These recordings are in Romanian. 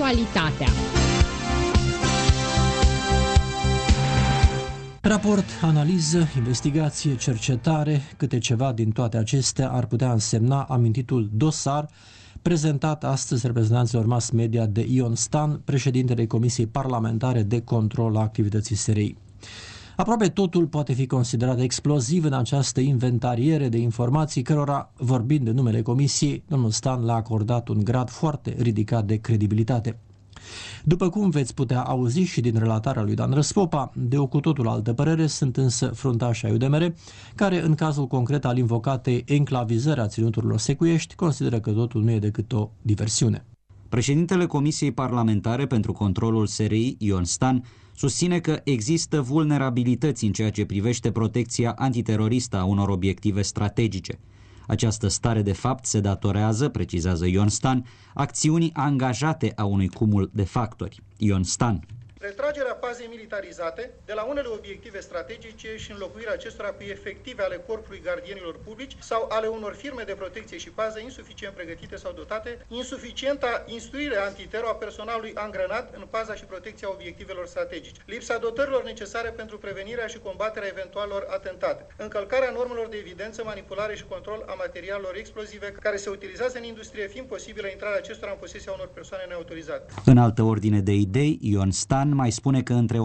actualitatea. Raport, analiză, investigație, cercetare, câte ceva din toate acestea ar putea însemna amintitul dosar prezentat astăzi reprezentanților mass media de Ion Stan, președintele Comisiei Parlamentare de Control a activității SRI. Aproape totul poate fi considerat exploziv în această inventariere de informații, cărora, vorbind de numele Comisiei, domnul Stan le-a acordat un grad foarte ridicat de credibilitate. După cum veți putea auzi și din relatarea lui Dan Răspopa, de o cu totul altă părere sunt însă fruntașii ai UDMR, care în cazul concret al invocatei enclavizări a ținuturilor secuiești, consideră că totul nu e decât o diversiune. Președintele Comisiei Parlamentare pentru Controlul SRI, Ion Stan, susține că există vulnerabilități în ceea ce privește protecția antiteroristă a unor obiective strategice. Această stare de fapt se datorează, precizează Ion Stan, acțiunii angajate a unui cumul de factori. Ion Stan. Retragerea bazei militarizate de la unele obiective strategice și înlocuirea acestora cu efective ale corpului gardienilor publici sau ale unor firme de protecție și pază insuficient pregătite sau dotate, insuficienta instruire antitero a personalului angrenat în paza și protecția obiectivelor strategice, lipsa dotărilor necesare pentru prevenirea și combaterea eventualelor atentate, încălcarea normelor de evidență, manipulare și control a materialelor explozive care se utilizează în industrie, fiind posibilă intrarea acestora în posesia unor persoane neautorizate. În altă ordine de idei, Ion Stan mai spune că între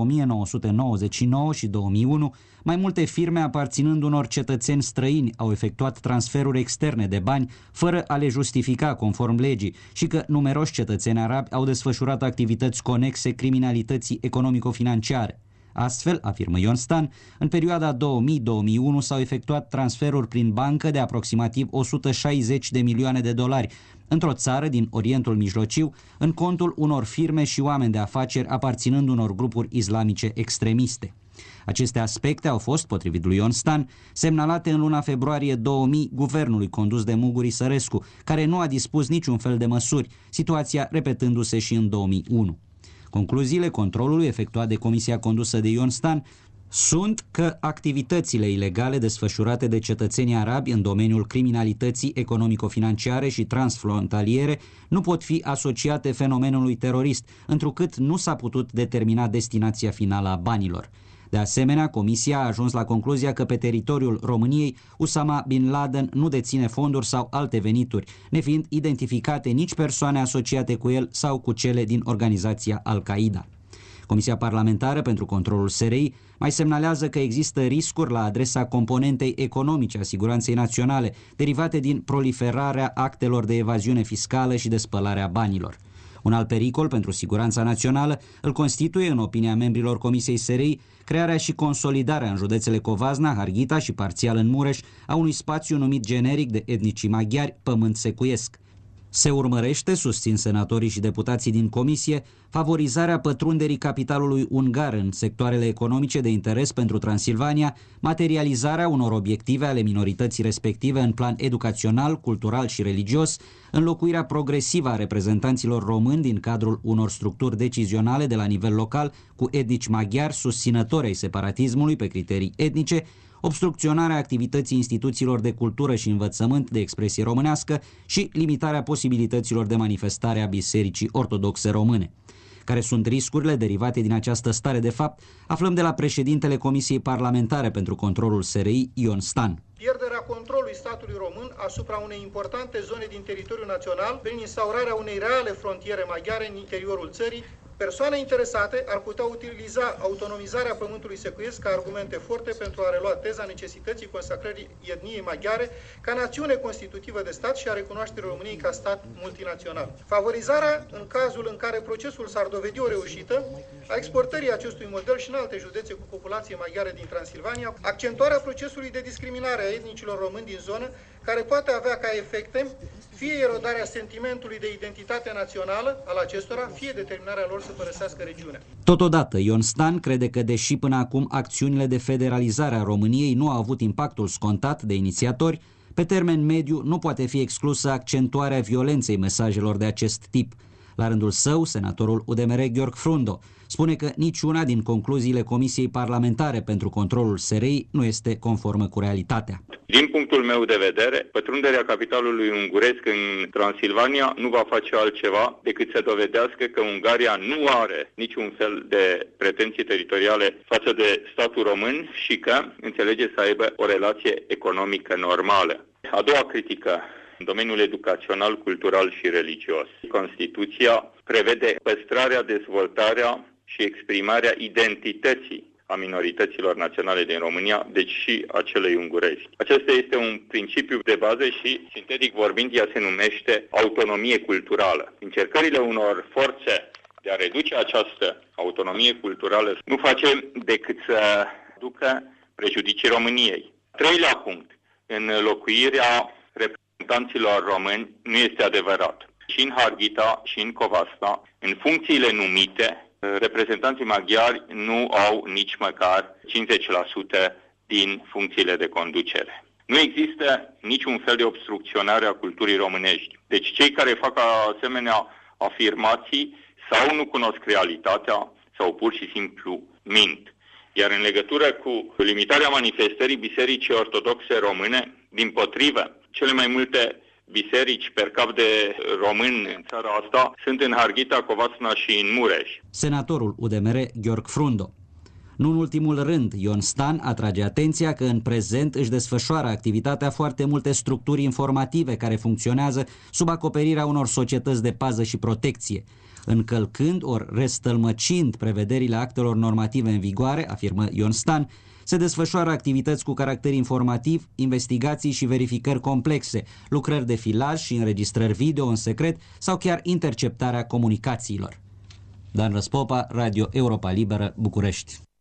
1999 și 2001, mai multe firme aparținând unor cetățeni străini au efectuat transferuri externe de bani fără a le justifica conform legii și că numeroși cetățeni arabi au desfășurat activități conexe criminalității economico-financiare. Astfel, afirmă Ion Stan, în perioada 2000-2001 s-au efectuat transferuri prin bancă de aproximativ 160 de milioane de dolari într-o țară din Orientul Mijlociu, în contul unor firme și oameni de afaceri aparținând unor grupuri islamice extremiste. Aceste aspecte au fost, potrivit lui Ion Stan, semnalate în luna februarie 2000 guvernului condus de Muguri Sărescu, care nu a dispus niciun fel de măsuri, situația repetându-se și în 2001. Concluziile controlului efectuat de comisia condusă de Ion Stan sunt că activitățile ilegale desfășurate de cetățenii arabi în domeniul criminalității economico-financiare și transfrontaliere nu pot fi asociate fenomenului terorist, întrucât nu s-a putut determina destinația finală a banilor. De asemenea, comisia a ajuns la concluzia că pe teritoriul României Osama Bin Laden nu deține fonduri sau alte venituri, nefiind identificate nici persoane asociate cu el sau cu cele din organizația Al-Qaeda. Comisia Parlamentară pentru Controlul SRI mai semnalează că există riscuri la adresa componentei economice a siguranței naționale, derivate din proliferarea actelor de evaziune fiscală și de spălarea banilor. Un alt pericol pentru siguranța națională îl constituie, în opinia membrilor Comisiei SRI, crearea și consolidarea în județele Covasna, Harghita și parțial în Mureș a unui spațiu numit generic de etnicii maghiari, Pământ Secuiesc. Se urmărește, susțin senatorii și deputații din comisie, favorizarea pătrunderii capitalului ungar în sectoarele economice de interes pentru Transilvania, materializarea unor obiective ale minorității respective în plan educațional, cultural și religios, înlocuirea progresivă a reprezentanților români din cadrul unor structuri decizionale de la nivel local cu etnici maghiari susținători ai separatismului pe criterii etnice, obstrucționarea activității instituțiilor de cultură și învățământ de expresie românească și limitarea posibilităților de manifestare a Bisericii Ortodoxe Române. Care sunt riscurile derivate din această stare de fapt, aflăm de la președintele Comisiei Parlamentare pentru Controlul SRI, Ion Stan. Pierderea controlului statului român asupra unei importante zone din teritoriul național prin instaurarea unei reale frontiere maghiare în interiorul țării. Persoane interesate ar putea utiliza autonomizarea Pământului Secuiesc ca argumente forte pentru a relua teza necesității consacrării etniei maghiare ca națiune constitutivă de stat și a recunoașterii României ca stat multinațional. Favorizarea, în cazul în care procesul s-ar dovedi o reușită, a exportării acestui model și în alte județe cu populație maghiară din Transilvania, accentuarea procesului de discriminare a etnicilor români din zonă, care poate avea ca efecte fie erodarea sentimentului de identitate națională al acestora, fie determinarea lor să părăsească regiunea. Totodată, Ion Stan crede că, deși până acum acțiunile de federalizare a României nu au avut impactul scontat de inițiatori, pe termen mediu nu poate fi exclusă accentuarea violenței mesajelor de acest tip. La rândul său, senatorul UDMR Gheorghe Frundo spune că niciuna din concluziile Comisiei Parlamentare pentru Controlul SRI nu este conformă cu realitatea. Din punctul meu de vedere, pătrunderea capitalului unguresc în Transilvania nu va face altceva decât să dovedească că Ungaria nu are niciun fel de pretenții teritoriale față de statul român și că înțelege să aibă o relație economică normală. A doua critică, în domeniul educațional, cultural și religios. Constituția prevede păstrarea, dezvoltarea și exprimarea identității a minorităților naționale din România, deci și a celei ungurezi. Acesta este un principiu de bază și, sintetic vorbind, ea se numește autonomie culturală. Încercările unor forțe de a reduce această autonomie culturală nu face decât să ducă prejudicii României. Treilea punct, înlocuirea reprezentanților români nu este adevărat. Și în Harghita și în Covasna, în funcțiile numite, reprezentanții maghiari nu au nici măcar 50% din funcțiile de conducere. Nu există niciun fel de obstrucționare a culturii românești. Deci cei care fac asemenea afirmații sau nu cunosc realitatea sau pur și simplu mint. Iar în legătură cu limitarea manifestării Bisericii Ortodoxe Române, dimpotrivă, cele mai multe biserici per cap de români în țara asta sunt în Harghita, Covasna și în Mureș. Senatorul UDMR Gheorghe Frundo. Nu în ultimul rând, Ion Stan atrage atenția că în prezent își desfășoară activitatea foarte multe structuri informative care funcționează sub acoperirea unor societăți de pază și protecție, încălcând ori restălmăcind prevederile actelor normative în vigoare, afirmă Ion Stan. Se desfășoară activități cu caracter informativ, investigații și verificări complexe, lucrări de filaj și înregistrări video în secret sau chiar interceptarea comunicațiilor. Dan Răspopa, Radio Europa Liberă, București.